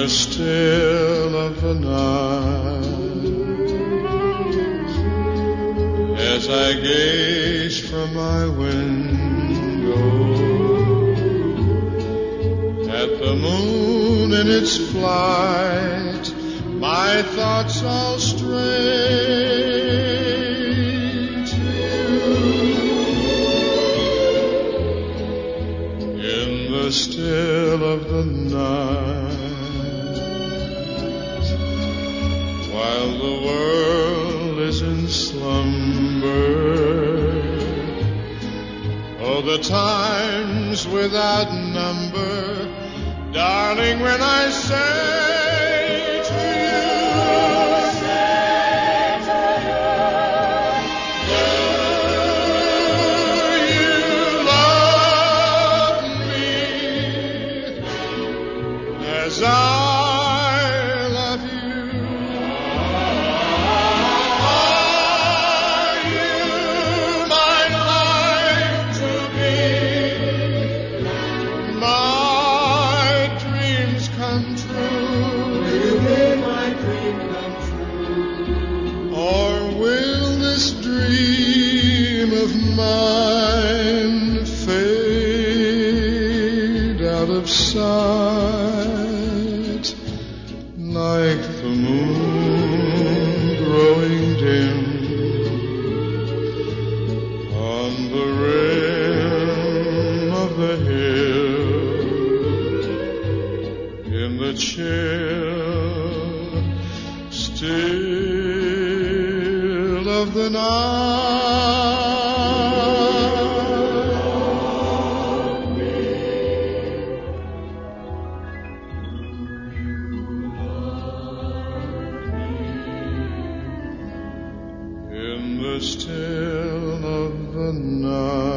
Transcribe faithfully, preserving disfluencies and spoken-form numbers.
the still of the night, as I gaze from my window at the moon in its flight, my thoughts all stray to you. In the still of the night, while the world is in slumber, oh, the times without number, darling, when I say to you, say to you, do you love me as I love you? Are you my life to be, my dreams come true? Will you make my dream come true? Or will this dream of mine fade out of sight, like the moon growing dim on the rim of the hill, in the chill still of the night? In the still of the night.